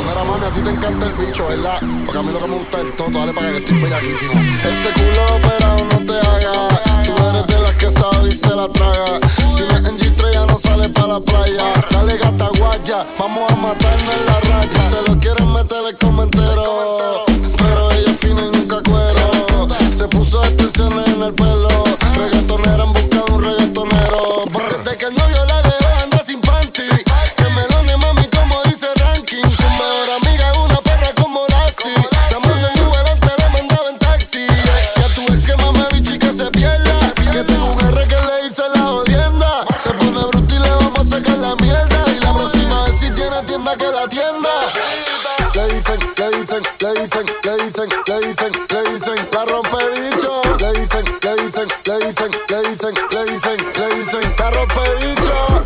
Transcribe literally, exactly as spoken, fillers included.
Mira, mami, a ti te encanta el bicho, ¿verdad? Porque a mí lo que me gusta es todo. Dale para que estoy bellaquísimo. Ese culo operado no te haga. Tú eres de las que sabe y se la traga. Si no es en G tres ya no sale para la playa. Dale gata guaya, vamos a matarnos en la raya. Se lo quieren meter el comentero, pero ella es fina y nunca cuero. Se puso extensiones en el pelo. Reggaetonera en busca de un reggaetonero. Desde que el novio la dejó anda sin panty. Que melone mami como dice ranking. Su mejor amiga es una perra como Lassie. Se monta en Uber antes de mandar en taxi. Ya tú ves que mame bicho y que se pierda. Que tengo un R que le hice la jodienda. Se pone bruto y le vamos a sacar la mierda. Y la próxima vez si tiene tienda que la tienda. Le dicen, le dicen, le dicen